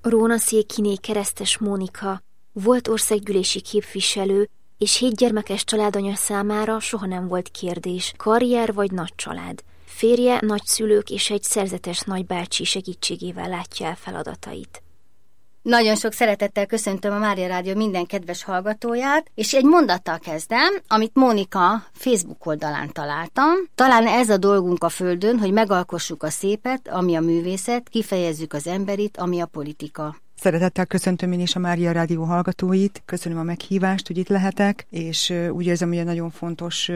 Rónaszékiné Keresztes Mónika volt országgyűlési képviselő, és 7 gyermekes családanya számára soha nem volt kérdés, karrier vagy nagy család. Férje, nagyszülők és egy szerzetes nagybácsi segítségével látja el feladatait. Nagyon sok szeretettel köszöntöm a Mária Rádió minden kedves hallgatóját, és egy mondattal kezdem, amit Mónika Facebook oldalán találtam. Talán ez a dolgunk a földön, hogy megalkossuk a szépet, ami a művészet, kifejezzük az emberit, ami a politika. Szeretettel köszöntöm én is a Mária Rádió hallgatóit, köszönöm a meghívást, hogy itt lehetek, és úgy érzem, hogy egy nagyon fontos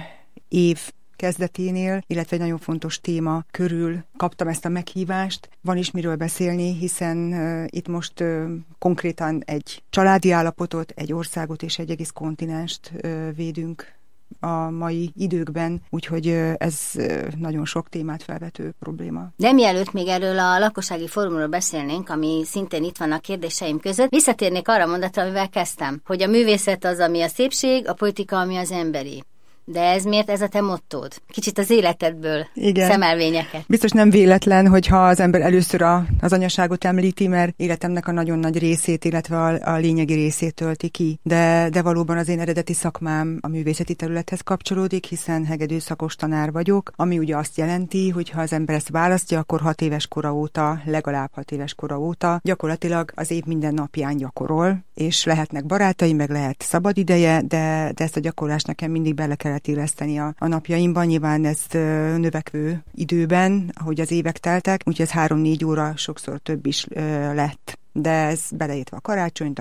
év kezdeténél, illetve egy nagyon fontos téma körül kaptam ezt a meghívást. Van is miről beszélni, hiszen itt most konkrétan egy családi állapotot, egy országot és egy egész kontinenst védünk a mai időkben, úgyhogy ez nagyon sok témát felvető probléma. De mielőtt még erről a lakossági fórumról beszélnénk, ami szintén itt van a kérdéseim között, visszatérnék arra a mondatra, amivel kezdtem, hogy a művészet az, ami a szépség, a politika, ami az emberi. De ez miért ez a te mottód? Kicsit az életedből szemelvényeket. Biztos nem véletlen, hogyha az ember először az anyaságot említi, mert életemnek a nagyon nagy részét, illetve a lényegi részét tölti ki. De valóban az én eredeti szakmám a művészeti területhez kapcsolódik, hiszen hegedű szakos tanár vagyok, ami ugye azt jelenti, hogy ha az ember ezt választja, akkor 6 éves kora óta, legalább 6 éves kora óta gyakorlatilag az év minden napján gyakorol, és lehetnek barátai, meg lehet szabad ideje, de ezt a gyakorlást nekem mindig bele kellett illeszteni a napjaimban. Nyilván ez növekvő időben, ahogy az évek teltek, úgyhogy ez 3-4 óra sokszor több is lett. De ez beleértve a karácsonyt,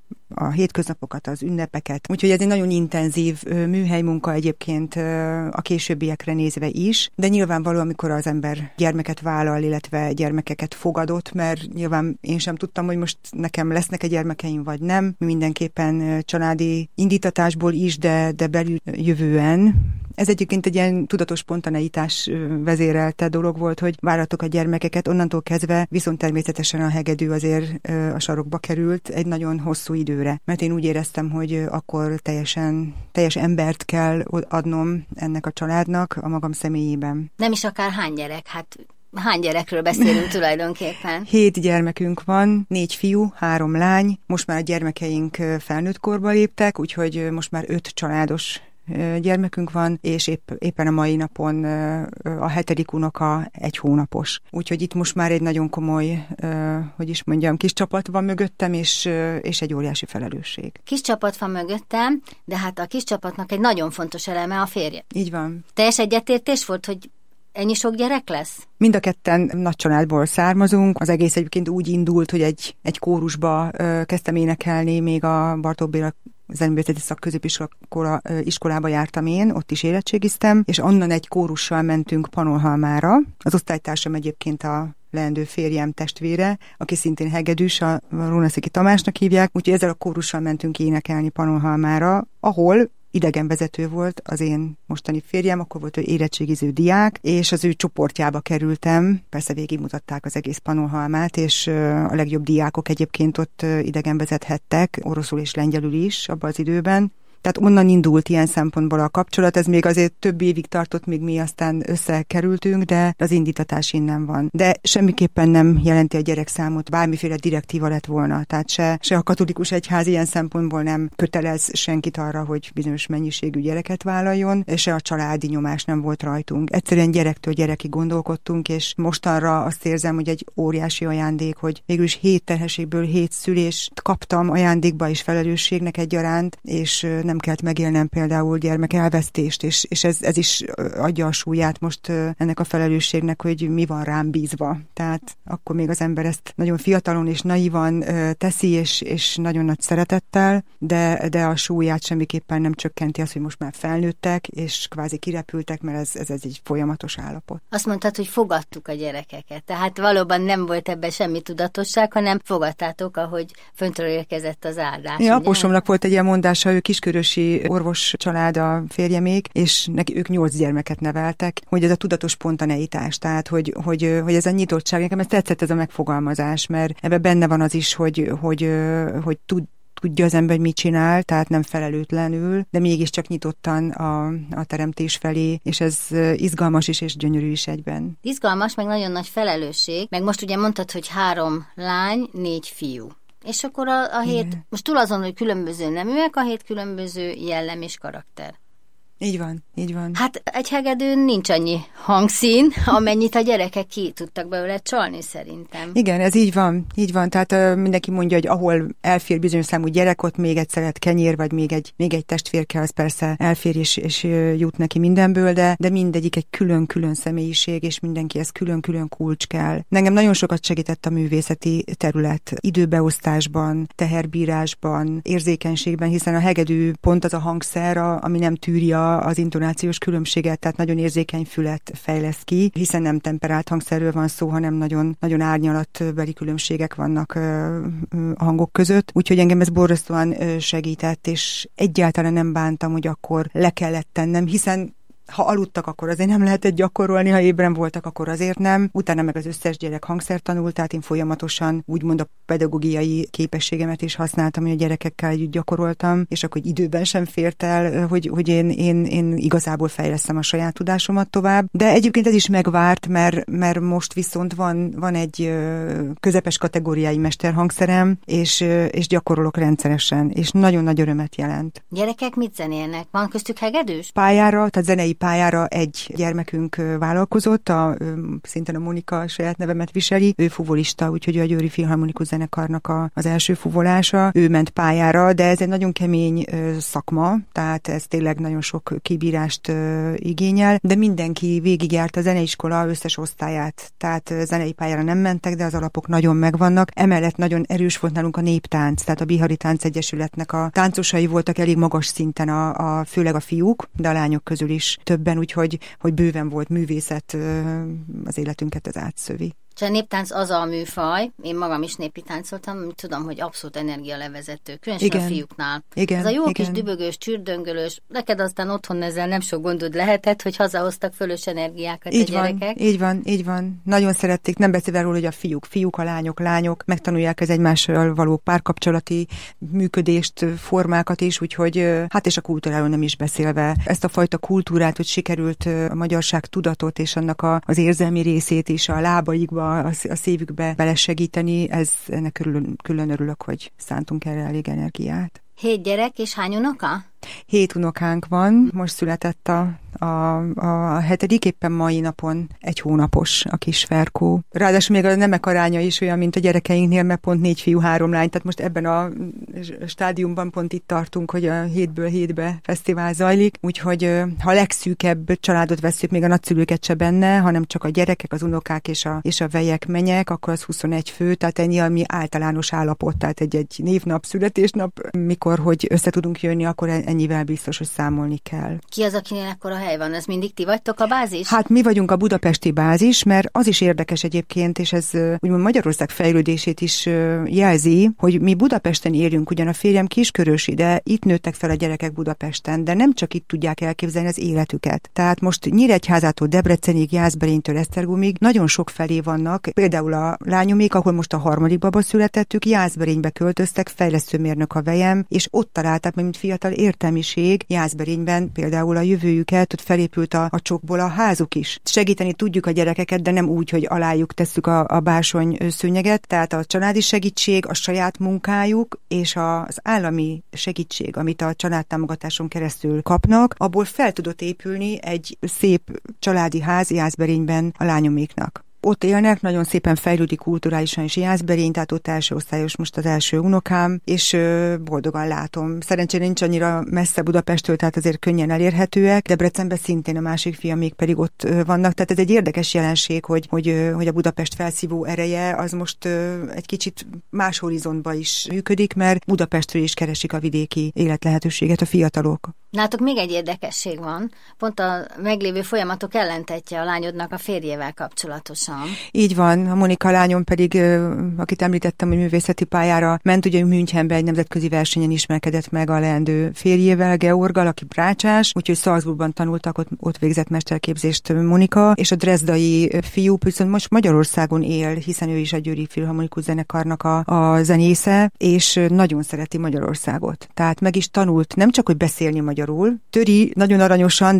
a hétköznapokat, az ünnepeket. Úgyhogy ez egy nagyon intenzív műhelymunka egyébként a későbbiekre nézve is, de nyilvánvaló, amikor az ember gyermeket vállal, illetve gyermekeket fogadott, mert nyilván én sem tudtam, hogy most nekem lesznek-e gyermekeim, vagy nem. Mindenképpen családi indítatásból is, de belül jövően. Ez egyébként egy ilyen tudatos spontaneitás vezérelte dolog volt, hogy várhatok a gyermekeket, onnantól kezdve viszont természetesen a hegedű azért a sarokba került egy nagyon hosszú időre. Mert én úgy éreztem, hogy akkor teljes embert kell adnom ennek a családnak a magam személyében. Nem is akár hány gyerek, hát hány gyerekről beszélünk tulajdonképpen? 7 gyermekünk van, 4 fiú, 3 lány. Most már a gyermekeink felnőtt korba léptek, úgyhogy most már 5 családos gyermekünk van, és éppen a mai napon a 7. unoka 1 hónapos. Úgyhogy itt most már egy nagyon komoly, kis csapat van mögöttem, és egy óriási felelősség. Kis csapat van mögöttem, de hát a kis csapatnak egy nagyon fontos eleme a férje. Így van. Teljes egyetértés volt, hogy ennyi sok gyerek lesz? Mind a ketten nagy családból származunk. Az egész egyébként úgy indult, hogy egy kórusba kezdtem énekelni, még a Bartók Béla Zeneművészeti Szakközépiskolába jártam én, ott is érettségiztem, és onnan egy kórussal mentünk Panolhalmára. Az osztálytársam egyébként a leendő férjem testvére, aki szintén hegedűs, a Rónaszéki Tamásnak hívják, úgyhogy ezzel a kórussal mentünk énekelni Panolhalmára, ahol idegenvezető volt az én mostani férjem, akkor volt ő érettségiző diák, és az ő csoportjába kerültem. Persze végigmutatták az egész Panolhalmát, és a legjobb diákok egyébként ott idegenvezethettek, oroszul és lengyelül is abban az időben. Tehát onnan indult ilyen szempontból a kapcsolat, ez még azért több évig tartott, míg mi aztán összekerültünk, de az indítatás innen van. De semmiképpen nem jelenti a gyerekszámot, bármiféle direktíva lett volna. Tehát se a katolikus egyház ilyen szempontból nem kötelez senkit arra, hogy bizonyos mennyiségű gyereket vállaljon, se a családi nyomás nem volt rajtunk. Egyszerűen gyerektől gyerekig gondolkodtunk, és mostanra azt érzem, hogy egy óriási ajándék, hogy végülis 7 terhességből 7 szülést kaptam ajándékba és felelősségnek egyaránt, és nem kellett megélnem például gyermek elvesztést, és ez is adja a súlyát most ennek a felelősségnek, hogy mi van rám bízva. Tehát akkor még az ember ezt nagyon fiatalon és naívan teszi, és nagyon nagy szeretettel, de a súlyát semmiképpen nem csökkenti az, hogy most már felnőttek, és kvázi kirepültek, mert ez egy folyamatos állapot. Azt mondtad, hogy fogadtuk a gyerekeket, tehát valóban nem volt ebben semmi tudatosság, hanem fogadtátok, ahogy föntről érkezett az áldás. Ja, apósomnak volt egy ilyen mondása, ő kiskörösi orvos család a férjemék, és ők 8 gyermeket neveltek, hogy ez a tudatos spontaneitás, tehát hogy ez a nyitottság, nekem ez tetszett ez a megfogalmazás, mert ebben benne van az is, hogy tudja az ember, mit csinál, tehát nem felelőtlenül, de mégiscsak nyitottan a teremtés felé, és ez izgalmas is és gyönyörű is egyben. Izgalmas, meg nagyon nagy felelősség, meg most ugye mondtad, hogy 3 lány, 4 fiú. És akkor a 7, most túl azon, hogy különböző neműek, a 7 különböző jellem és karakter. Így van, így van. Hát egy hegedűn nincs annyi hangszín, amennyit a gyerekek ki tudtak belőle csalni szerintem. Igen, ez így van. Tehát mindenki mondja, hogy ahol elfér bizonyos számú gyerek, ott még egy szelet kenyér, vagy még egy testvérke, az persze elfér és jut neki mindenből, de mindegyik egy külön-külön személyiség, és mindenkihez külön-külön kulcs kell. Engem nagyon sokat segített a művészeti terület időbeosztásban, teherbírásban, érzékenységben, hiszen a hegedű pont az a hangszer, ami nem tűri az intonációs különbséget, tehát nagyon érzékeny fület fejlesz ki, hiszen nem temperált hangszerről van szó, hanem nagyon, nagyon árnyalatbeli különbségek vannak a hangok között. Úgyhogy engem ez borzasztóan segített, és egyáltalán nem bántam, hogy akkor le kellett tennem, hiszen ha aludtak, akkor azért nem lehetett gyakorolni, ha ébren voltak, akkor azért nem. Utána meg az összes gyerek hangszert tanult, tehát én folyamatosan úgymond a pedagógiai képességemet is használtam, hogy a gyerekekkel együtt gyakoroltam, és akkor időben sem fért el, hogy én igazából fejlesztem a saját tudásomat tovább. De egyébként ez is megvárt, mert most viszont van egy közepes kategóriái mesterhangszerem, és gyakorolok rendszeresen, és nagyon nagy örömet jelent. Gyerekek mit zenélnek? Van köztük hegedűs? Pályára, tehát zenei pályára egy gyermekünk vállalkozott, szintén a Monika saját nevemet viseli, ő fuvolista, úgyhogy a Győri Filharmonikus Zenekarnak az első fuvolása, ő ment pályára, de ez egy nagyon kemény szakma, tehát ez tényleg nagyon sok kibírást igényel, de mindenki végigjárt a zeneiskola összes osztályát, tehát zenei pályára nem mentek, de az alapok nagyon megvannak. Emellett nagyon erős volt nálunk a néptánc, tehát a Bihari Táncegyesületnek a táncosai voltak elég magas szinten, főleg a fiúk, de a lányok közül is többen, úgyhogy bőven volt művészet, az életünket ez átszövi. És a néptánc az a műfaj, én magam is népi táncoltam, tudom, hogy abszolút energialevezető, különösen a fiúknál. Igen, ez a jó igen. kis dübögös, csürdöngölős, neked aztán otthon ezzel nem sok gondod lehetett, hogy hazahoztak fölös energiákat így a gyerekek. Így van. Nagyon szerették, nem beszélve róla, hogy a fiúk, a lányok, megtanulják az egymással való párkapcsolati működést, formákat is, úgyhogy hát és a kultúráról nem is beszélve. Ezt a fajta kultúrát, hogy sikerült a magyarság tudatot és annak az érzelmi részét is a lábaikba, a szívükbe belesegíteni, ennek külön örülök, hogy szántunk erre elég energiát. 7 gyerek és hány unoka? 7 unokánk van, most született a 7. éppen mai napon 1 hónapos a kis Ferkó. Ráadásul még a nemek aránya is olyan, mint a gyerekeinknél, mert pont 4 fiú, 3 lány, tehát most ebben a stádiumban pont itt tartunk, hogy a 7-ből 7-be fesztivál zajlik, úgyhogy ha a legszűkebb családot vesszük, még a nagyszülőket se benne, hanem csak a gyerekek, az unokák és a vejek, menyek, akkor az 21 fő, tehát ennyi, ami általános állapot, tehát egy névnap, születésnap, mikor, hogy össze tudunk jönni, akkor ennyivel biztos, hogy számolni kell. Ki az, akinél ekkora hely van? Ez mindig ti vagytok a bázis? Hát mi vagyunk a budapesti bázis, mert az is érdekes egyébként, és ez úgymond Magyarország fejlődését is jelzi, hogy mi Budapesten élünk, ugyan a férjem Kiskörösi, de itt nőttek fel a gyerekek Budapesten, de nem csak itt tudják elképzelni az életüket. Tehát most Nyíregyházától Debrecenig, Jászberénytől Esztergomig nagyon sok felé vannak, például a lányomék, ahol most a 3. baba születettük, Jászberénybe költöztek, fejlesztőmérnök a vejem, és ott találták meg, mint fiatal értelmiség, Jászberényben például a jövőjüket, ott felépült a csokból a házuk is. Segíteni tudjuk a gyerekeket, de nem úgy, hogy alájuk tesszük a bársony szőnyeget, tehát a családi segítség, a saját munkájuk és az állami segítség, amit a családtámogatáson keresztül kapnak, abból fel tudott épülni egy szép családi ház Jászberényben a lányoméknak. Ott élnek, nagyon szépen fejlődik kulturálisan is Jászberény, tehát ott első osztályos most az első unokám, és boldogan látom. Szerencsére nincs annyira messze Budapesttől, tehát azért könnyen elérhetőek. Debrecenben szintén a másik fia még pedig ott vannak, tehát ez egy érdekes jelenség, hogy a Budapest felszívó ereje az most egy kicsit más horizontba is működik, mert Budapestről is keresik a vidéki életlehetőséget a fiatalok. Nálatok még egy érdekesség van, pont a meglévő folyamatok ellentetje a lányodnak a férjével kapcsolatosan. Így van, a Monika lányom pedig, akit említettem, hogy művészeti pályára ment, ugye Münchenbe egy nemzetközi versenyen ismerkedett meg a leendő férjével, Georggal, aki brácsás, úgyhogy Salzburgban tanultak, ott végzett mesterképzést Monika, és a drezdai fiú viszont most Magyarországon él, hiszen ő is a Győri Filharmonikus Zenekarnak a zenésze, és nagyon szereti Magyarországot. Tehát meg is tanult nem csak, hogy beszélni magyarul, töri nagyon aranyosan,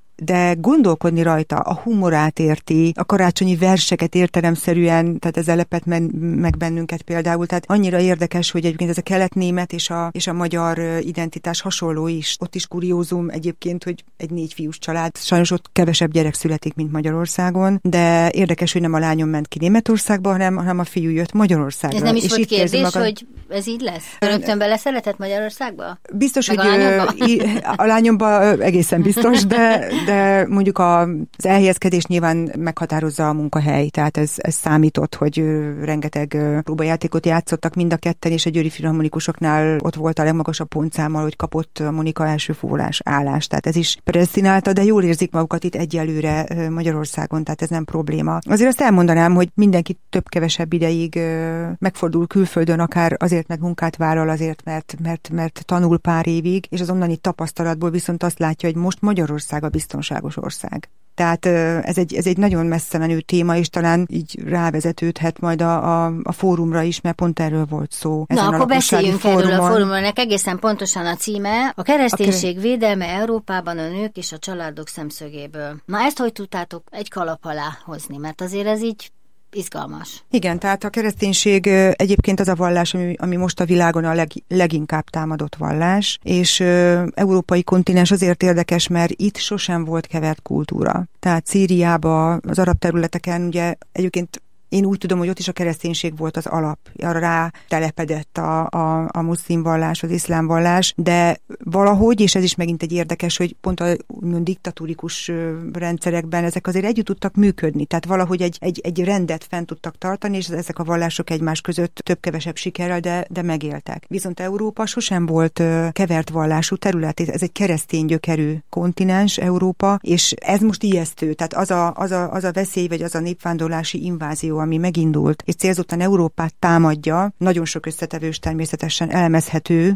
de gondolkodni rajta, a humorát érti, a karácsonyi verseket értelemszerűen, tehát ez lepett meg bennünket például. Tehát annyira érdekes, hogy egyébként ez a kelet-német és a magyar identitás hasonló is. Ott is kuriózum egyébként, hogy egy 4 fiús család, sajnos ott kevesebb gyerek születik, mint Magyarországon, de érdekes, hogy nem a lányom ment ki Németországba, hanem a fiú jött Magyarországra. Ez nem is volt kérdés, hogy ez így lesz? Rögtön bele szeretett Magyarországba? Biztos, meg hogy a lányomba egészen biztos, de mondjuk az elhelyezkedés nyilván meghatározza a munkahely, tehát ez számított, hogy rengeteg próbajátékot játszottak mind a ketten, és a Győri Filharmonikusoknál ott volt a legmagasabb pontszámmal, hogy kapott a Monika első fórás állást, tehát ez is predesztinálta, de jól érzik magukat itt egyelőre Magyarországon, tehát ez nem probléma. Azért azt elmondanám, hogy mindenki több-kevesebb ideig megfordul külföldön, akár azért, mert munkát vállal, azért, mert tanul pár évig, és az onnani tapasztalatból viszont azt látja, hogy most Magyarország a biztonságos ország. Tehát ez egy nagyon messze menő téma, és talán így rávezetődhet majd a fórumra is, mert pont erről volt szó. Na, akkor beszéljünk erről a fórumról. Ennek egészen pontosan a címe: a kereszténység védelme Európában a nők és a családok szemszögéből. Na, ezt hogy tudtátok egy kalap alá hozni? Mert azért ez így izgalmas. Igen, tehát a kereszténység egyébként az a vallás, ami most a világon a leginkább támadott vallás, és európai kontinens azért érdekes, mert itt sosem volt kevert kultúra. Tehát Szíriában, az arab területeken ugye egyébként én úgy tudom, hogy ott is a kereszténység volt az alap. Arra rá telepedett a muszlim vallás, az iszlám vallás, de valahogy, és ez is megint egy érdekes, hogy pont a diktatórikus rendszerekben ezek azért együtt tudtak működni. Tehát valahogy egy rendet fent tudtak tartani, és ezek a vallások egymás között több-kevesebb sikerrel, de megéltek. Viszont Európa sosem volt kevert vallású terület. Ez egy keresztény gyökerű kontinens, Európa, és ez most ijesztő. Tehát az a veszély, vagy az a népvándorlási invázió, ami megindult, és célzottan Európát támadja, nagyon sok összetevős, természetesen elemezhető,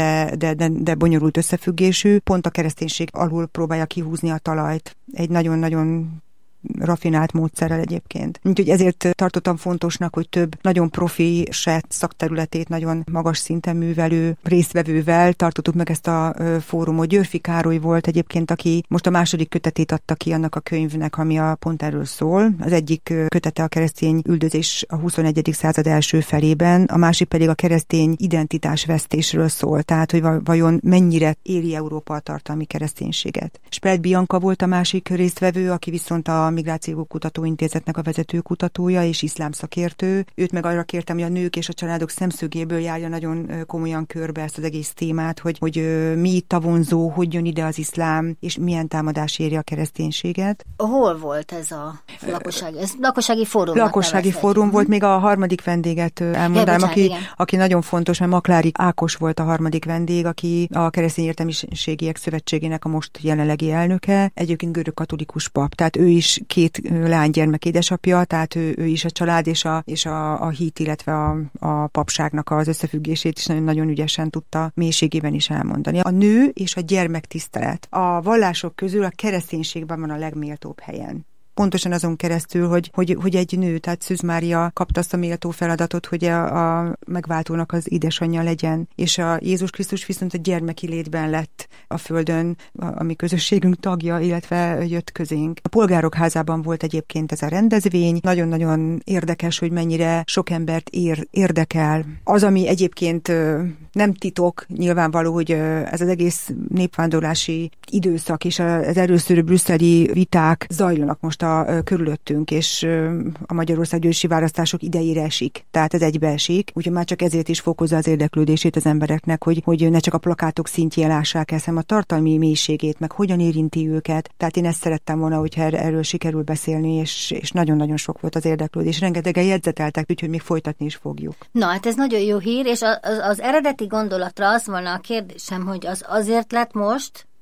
de bonyolult összefüggésű, pont a kereszténység alul próbálja kihúzni a talajt. Egy nagyon-nagyon rafinált módszerrel egyébként. Úgyhogy ezért tartottam fontosnak, hogy több nagyon profi szakterületét nagyon magas szinten művelő résztvevővel tartottuk meg ezt a fórumot. Györfi Károly volt egyébként, aki most a második kötetét adta ki annak a könyvnek, ami pont erről szól. Az egyik kötete a keresztény üldözés a 21. század első felében, a másik pedig a keresztény identitásvesztésről szól, tehát hogy vajon mennyire éri Európa a tartalmi kereszténységet. Spelt Bianca volt a másik résztvevő, aki viszont a Migráció Kutatóintézetnek a vezető kutatója és iszlám szakértő. Őt meg arra kértem, hogy a nők és a családok szemszögéből járja nagyon komolyan körbe ezt az egész témát, hogy mi itt a vonzó, hogy jön ide az iszlám, és milyen támadás éri a kereszténységet. Hol volt ez a lakossági fórum? Lakossági fórum volt, még a harmadik vendéget elmondanám, aki nagyon fontos, mert Maklári Ákos volt a harmadik vendég, aki a Keresztény Értelmiségiek Szövetségének a most jelenlegi elnöke, egyébként görög katolikus pap, tehát ő is 2 lánygyermek édesapja, tehát ő is a család és a hit, illetve a papságnak az összefüggését is nagyon ügyesen tudta mélységében is elmondani. A nő és a gyermektisztelet a vallások közül a kereszténységben van a legméltóbb helyen. Pontosan azon keresztül, hogy egy nő, tehát Szűz Mária kapta azt a méltó feladatot, hogy a megváltónak az édesanyja legyen, és a Jézus Krisztus viszont a gyermeki létben lett a földön, a mi közösségünk tagja, illetve jött közénk. A Polgárok Házában volt egyébként ez a rendezvény, nagyon-nagyon érdekes, hogy mennyire sok embert érdekel. Az, ami egyébként nem titok, nyilvánvaló, hogy ez az egész népvándorlási időszak és az erőszörű brüsszeli viták zajlanak most körülöttünk, és a Magyarország győrsi választások idejére esik. Tehát ez egybeesik, úgyhogy már csak ezért is fokozza az érdeklődését az embereknek, hogy ne csak a plakátok szintjén lássák el, hanem a tartalmi mélységét, meg hogyan érinti őket. Tehát én ezt szerettem volna, hogyha erről sikerül beszélni, és nagyon-nagyon sok volt az érdeklődés. Rengetegen jegyzeteltek, úgyhogy még folytatni is fogjuk. Na, hát ez nagyon jó hír, és az eredeti gondolatra az volna a kérdésem, hogy az azért lett most,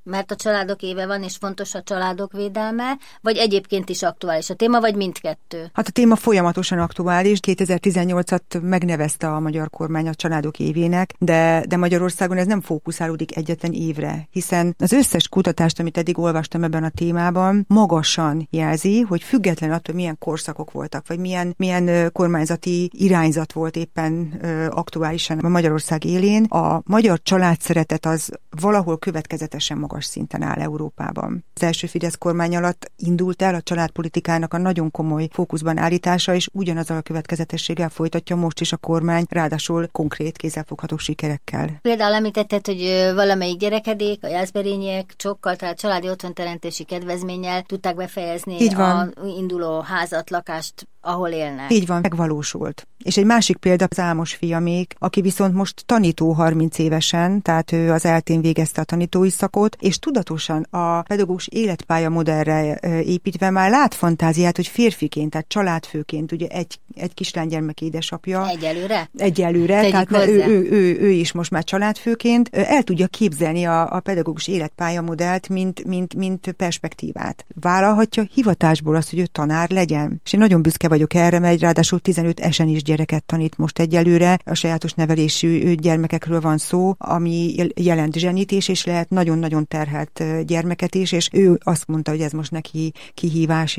mert a családok éve van, és fontos a családok védelme, vagy egyébként is aktuális a téma, vagy mindkettő? Hát a téma folyamatosan aktuális. 2018-at megnevezte a magyar kormány a családok évének, de Magyarországon ez nem fókuszálódik egyetlen évre, hiszen az összes kutatást, amit eddig olvastam ebben a témában, magasan jelzi, hogy független attól, milyen korszakok voltak, vagy milyen kormányzati irányzat volt éppen aktuálisan a Magyarország élén, a magyar családszeretet az valahol következetesen magas szinten áll Európában. Az első Fidesz kormány alatt indult el a családpolitikának a nagyon komoly fókuszban állítása, és ugyanazzal a következetességgel folytatja most is a kormány, ráadásul konkrét, kézzelfogható sikerekkel. Például említetted, hogy valamelyik gyerekedék, a jászberényiek sokkal, tehát családi otthonteremtési kedvezménnyel tudták befejezni a induló házat, lakást, ahol élnek. Így van, megvalósult. És egy másik példa az Ámos fiamék, aki viszont most tanító 30 évesen, tehát ő az ELTÉn végezte a tanítói szakot, és tudatosan a pedagógus életpálya modellre építve már lát fantáziát, hogy férfiként, tehát családfőként, ugye egy kislánygyermek édesapja. Egyelőre, tehát ő is most már családfőként el tudja képzelni a pedagógus életpálya modellt, mint perspektívát. Vállalhatja hivatásból azt, hogy ő tanár legyen. És én nagyon büszke vagyok erre, mert ráadásul 15 esenis gyereket tanít most egyelőre. A sajátos nevelésű gyermekekről van szó, ami jelent zsenítés, és lehet nagyon-nagyon terhelt gyermeket is, és ő azt mondta, hogy ez most neki kihívás,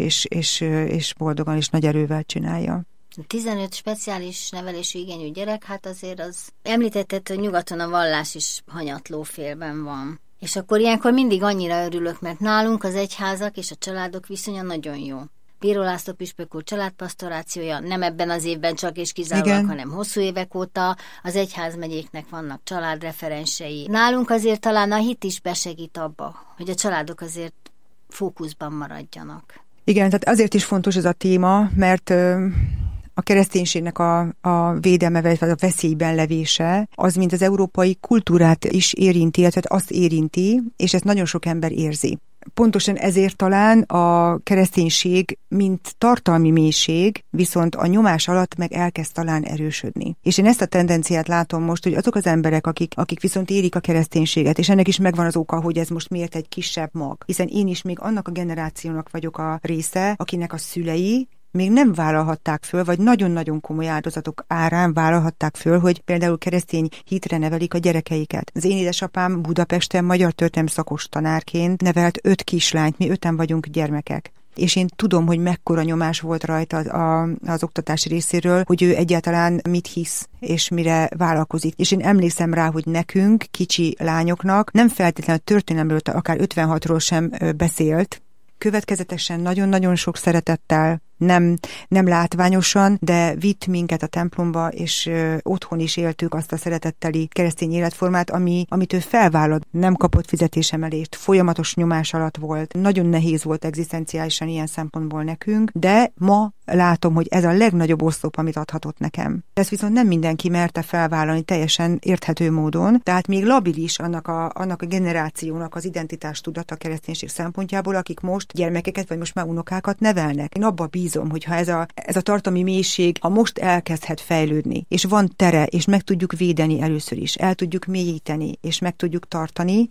és boldogan és nagy erővel csinálja. 15 speciális nevelésű igényű gyerek, hát azért az említetted, hogy nyugaton a vallás is hanyatló félben van. És akkor ilyenkor mindig annyira örülök, mert nálunk az egyházak és a családok viszonya nagyon jó. Bíró László püspök úr családpastorációja nem ebben az évben csak és kizárólag, hanem hosszú évek óta az egyházmegyéknek vannak családreferensei. Nálunk azért talán a hit is besegít abba, hogy a családok azért fókuszban maradjanak. Igen, tehát azért is fontos ez a téma, mert a kereszténységnek a védelme, vagy a veszélyben levése, az mint az európai kultúrát is érinti, illetve azt érinti, és ezt nagyon sok ember érzi. Pontosan ezért talán a kereszténység, mint tartalmi mélység, viszont a nyomás alatt meg elkezd talán erősödni. És én ezt a tendenciát látom most, hogy azok az emberek, akik viszont érik a kereszténységet, és ennek is megvan az oka, hogy ez most miért egy kisebb mag. Hiszen én is még annak a generációnak vagyok a része, akinek a szülei még nem vállalhatták föl, vagy nagyon-nagyon komoly áldozatok árán vállalhatták föl, hogy például keresztény hitre nevelik a gyerekeiket. Az én édesapám Budapesten magyar történelem szakos tanárként nevelt 5 kislányt, mi 5-en vagyunk gyermekek. És én tudom, hogy mekkora nyomás volt rajta az oktatás részéről, hogy ő egyáltalán mit hisz, és mire vállalkozik. És én emlékszem rá, hogy nekünk, kicsi lányoknak nem feltétlenül történelemről, akár 56-ról sem beszélt, következetesen nagyon-nagyon sok szeretettel, nem látványosan, de vitt minket a templomba, és otthon is éltük azt a szeretetteli keresztény életformát, amit ő felvállalt. Nem kapott fizetésemelést, folyamatos nyomás alatt volt. Nagyon nehéz volt egzisztenciálisan ilyen szempontból nekünk, de ma látom, hogy ez a legnagyobb oszlop, amit adhatott nekem. Ezt viszont nem mindenki merte felvállalni teljesen érthető módon, tehát még labilis annak a generációnak az identitás tudata a kereszténység szempontjából, akik most gyermekeket, vagy most már unokákat nevelnek. Én abba bízom, hogy ha ez a tartalmi mélység, ha most elkezdhet fejlődni, és van tere, és meg tudjuk védeni először is, el tudjuk mélyíteni, és meg tudjuk tartani,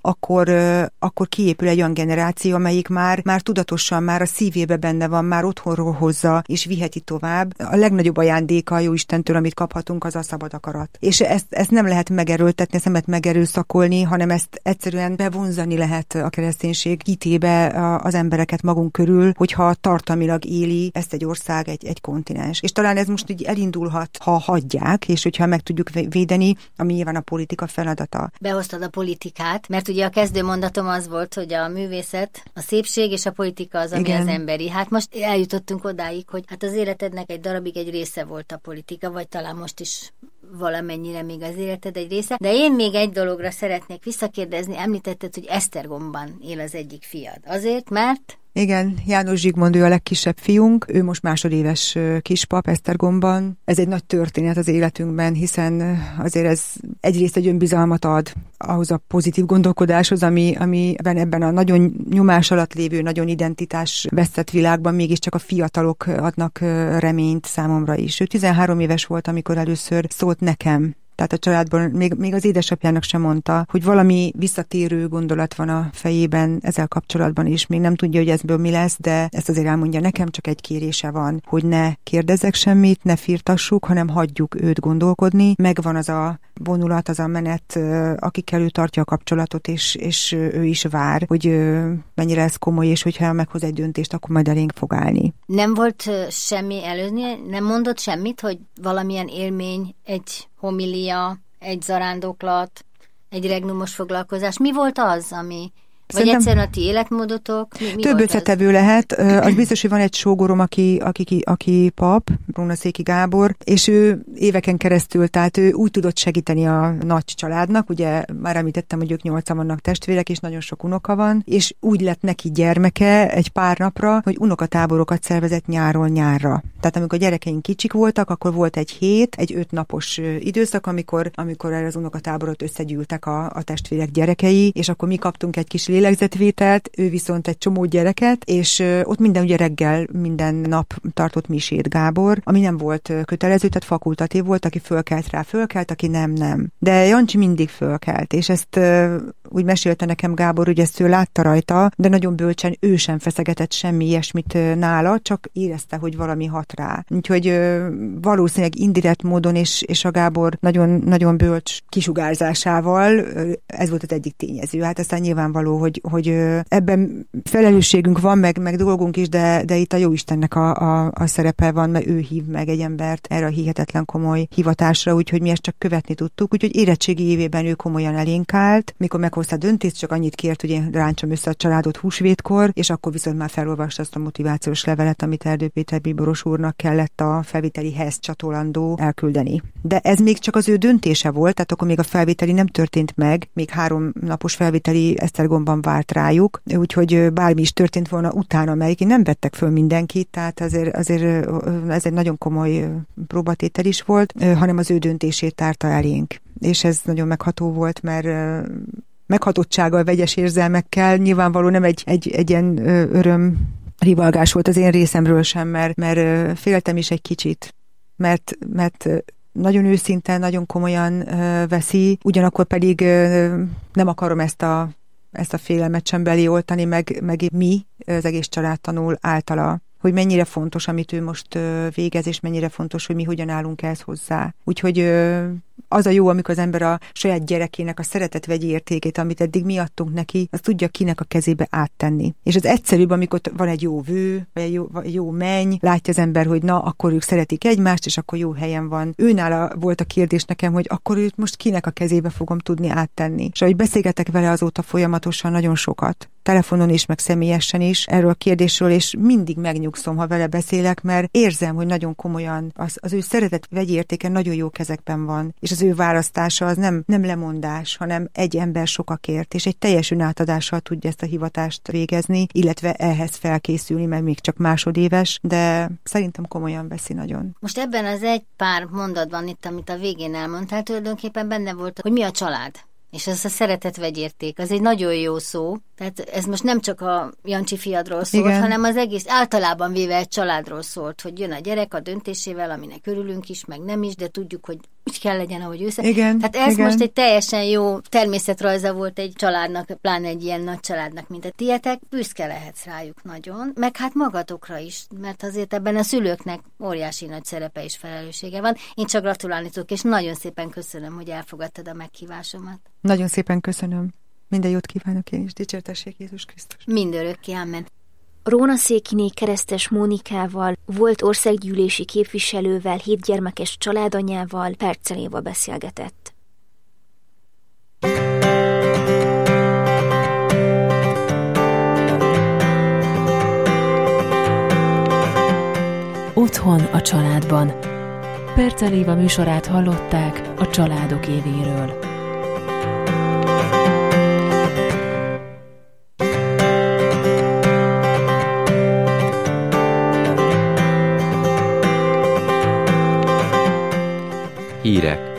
akkor kiépül egy olyan generáció, amelyik már tudatosan, már a szívébe benne van, már otthonról hozza, és viheti tovább. A legnagyobb ajándéka a Jóistentől, amit kaphatunk, az a szabad akarat. És ezt nem lehet megerőltetni, ezt nem lehet megerőszakolni, hanem ezt egyszerűen bevonzani lehet a kereszténység hitébe az embereket magunk körül, hogyha tartalmilag éli ezt egy ország, egy kontinens. És talán ez most így elindulhat, ha hagyják, és hogyha meg tudjuk védeni, ami nyilván a politika feladata. Behoztad a politikát, mert ugye a kezdőmondatom az volt, hogy a művészet, a szépség és a politika az, ami az emberi. Hát most eljutottunk odáig, hogy hát az életednek egy darabig egy része volt a politika, vagy talán most is valamennyire még az életed egy része. De én még egy dologra szeretnék visszakérdezni. Említetted, hogy Esztergomban él az egyik fiad. Azért, mert... Igen, János Zsigmond, ő a legkisebb fiunk, ő most másodéves kispap Esztergomban. Ez egy nagy történet az életünkben, hiszen azért ez egyrészt egy önbizalmat ad ahhoz a pozitív gondolkodáshoz, amiben ebben a nagyon nyomás alatt lévő, nagyon identitás vesztett világban mégiscsak a fiatalok adnak reményt számomra is. Ő 13 éves volt, amikor először szólt nekem, Tehát a családban még az édesapjának sem mondta, hogy valami visszatérő gondolat van a fejében ezzel kapcsolatban is. Még nem tudja, hogy ezből mi lesz, de ezt azért elmondja, nekem csak egy kérése van, hogy ne kérdezzek semmit, ne firtassuk, hanem hagyjuk őt gondolkodni. Megvan az a vonulat, az a menet, akikkel ő tartja a kapcsolatot, és ő is vár, hogy mennyire ez komoly, és hogyha meghoz egy döntést, akkor majd elénk fog állni. Nem volt semmi előzni, nem mondott semmit, hogy valamilyen élmény, egy homilia, egy zarándoklat, egy regnumos foglalkozás. Mi volt az, ami... Vagy szerintem egyszerűen a ti életmódotok? Mi több összetevő lehet. Az biztos, hogy van egy sógorom, aki pap, Rónaszéki Gábor, és ő éveken keresztül, tehát ő úgy tudott segíteni a nagy családnak, ugye már említettem, hogy ők 8-an vannak testvérek, és nagyon sok unoka van, és úgy lett neki gyermeke egy pár napra, hogy unokatáborokat szervezett nyáról nyárra. Tehát amikor a gyerekeink kicsik voltak, akkor volt egy 5 napos időszak, amikor erre az unokatáborot összegyűltek a testvérek gyerekei, és akkor mi kaptunk egy kis lélegzetvételt, ő viszont egy csomó gyereket, és ott ugye reggel minden nap tartott misét Gábor, ami nem volt kötelező, tehát fakultatív volt, aki fölkelt rá, aki nem. De Jancsi mindig fölkelt, és ezt úgy mesélte nekem Gábor, hogy ezt ő látta rajta, de nagyon bölcsen ő sem feszegetett semmi ilyesmit nála, csak érezte, hogy valami hat rá. Úgyhogy valószínűleg indirekt módon, és a Gábor nagyon, nagyon bölcs kisugárzásával ez volt az egyik tényező. Hát aztán nyilvánvaló, hogy ebben felelősségünk van, meg dolgunk is, de itt a Jóistennek a szerepe van, mert ő hív meg egy embert erre a hihetetlen komoly hivatásra, úgyhogy mi ezt csak követni tudtuk. Úgyhogy érettségi évében ő komolyan elénk állt, mikor meghozta a döntést, csak annyit kért, hogy én ráncsam össze a családot húsvétkor, és akkor viszont már felolvasta azt a motivációs levelet, amit Erdő Péter bíboros úrnak kellett a felvételihez csatolandó elküldeni. De ez még csak az ő döntése volt, tehát akkor még a felvételi nem történt meg, még 3 napos felvételi Esztergomban várt rájuk, úgyhogy bármi is történt volna utána, melyik nem vettek föl mindenkit, tehát azért ez egy nagyon komoly próbatétel is volt, hanem az ő döntését tárta elénk. És ez nagyon megható volt, mert meghatottsággal, vegyes érzelmekkel, nyilvánvaló nem egy ilyen öröm rivalgás volt az én részemről sem, mert féltem is egy kicsit, mert nagyon őszinte, nagyon komolyan veszi, ugyanakkor pedig nem akarom ezt a félelmet sem belé-oltani, meg mi, az egész család tanul általa, hogy mennyire fontos, amit ő most végez, és mennyire fontos, hogy mi hogyan állunk ehhez hozzá. Úgyhogy az a jó, amikor az ember a saját gyerekének a szeretet vegyi értékét, amit eddig mi adtunk neki, azt tudja kinek a kezébe áttenni. És az egyszerűbb, amikor van egy jó vő, vagy egy jó menny, látja az ember, hogy na, akkor ők szeretik egymást, és akkor jó helyen van. Őnála volt a kérdés nekem, hogy akkor őt most kinek a kezébe fogom tudni áttenni. És ahogy beszélgetek vele azóta folyamatosan nagyon sokat, telefonon is, meg személyesen is erről a kérdésről, és mindig megnyugszom, ha vele beszélek, mert érzem, hogy nagyon komolyan az ő szeretet vegyi értéke nagyon jó kezekben van, és az ő választása az nem lemondás, hanem egy ember sokakért, és egy teljes önátadással tudja ezt a hivatást végezni, illetve ehhez felkészülni, mert még csak másodéves, de szerintem komolyan veszi nagyon. Most ebben az egy pár mondatban itt, amit a végén elmondtál, tulajdonképpen benne volt, hogy mi a család. És ez a szeretet vegyérték, az egy nagyon jó szó. Tehát ez most nem csak a Jancsi fiadról szólt, igen, hanem az egész általában véve egy családról szólt, hogy jön a gyerek a döntésével, aminek örülünk is, meg nem is, de tudjuk, hogy úgy kell legyen, ahogy ő szerint. Igen, tehát ez igen. Most egy teljesen jó természetrajza volt egy családnak, pláne egy ilyen nagy családnak, mint a tietek. Büszke lehetsz rájuk nagyon, meg hát magatokra is, mert azért ebben a szülőknek óriási nagy szerepe és felelőssége van. Én csak gratulálni tudok, és nagyon szépen köszönöm, hogy elfogadtad a meghívásomat. Nagyon szépen köszönöm. Minden jót kívánok én is. Dicsértessék Jézus Krisztus. Mindörökké, amen. Rónaszékiné Keresztes Mónikával, volt országgyűlési képviselővel, 7 gyermekes családanyával Perccel Éva beszélgetett. Otthon a családban. Perccel Éva műsorát hallották a Családok évéről. Hírek.